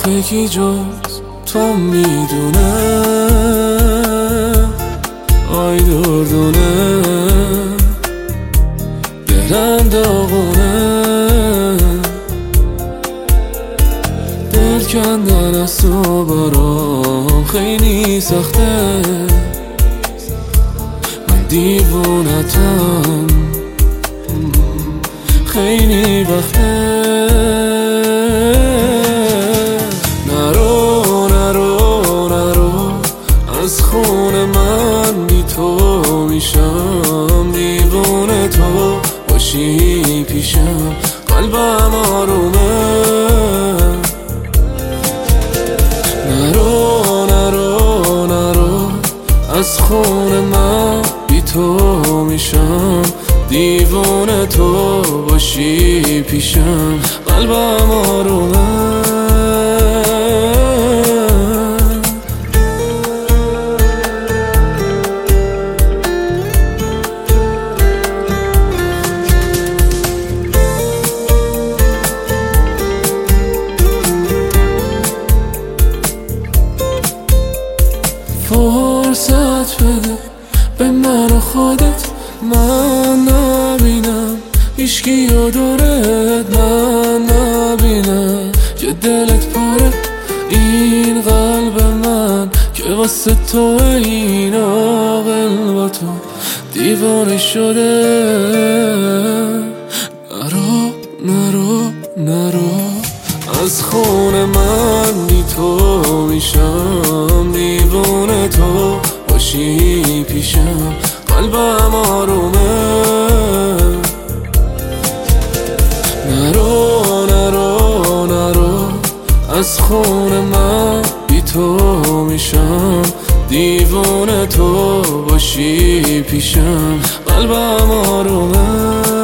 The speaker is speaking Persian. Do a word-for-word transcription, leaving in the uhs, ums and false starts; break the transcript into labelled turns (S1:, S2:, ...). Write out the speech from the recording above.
S1: آخه کی جز تو میدونه، آی دردونه دلم داغونه، دل کندن از تو برام خیلی سخته، من دیوونتم خیلی وقته. نرو نرو نرو از خون من، بی تو میشم دیوونه، تو باشی پیشم قلبم آرومه. نرو نرو نرو از خون من، بی تو میشم دیوونه، تو باشی پیشم قلبم آرومه. فرصت بده به من و خودت، من نبینم هیچکی و دورت، من نبینم که دلت پره این قلب من، که واسه تو این عاقل با تو دیوانه شده. نرو نرو نرو از خون من، بی تو میشم دیوونه، تو باشی پیشم قلبم آرومه. نرو نرو نرو از خون من، بی تو میشم دیوونه، تو باشی پیشم قلبم آرومه.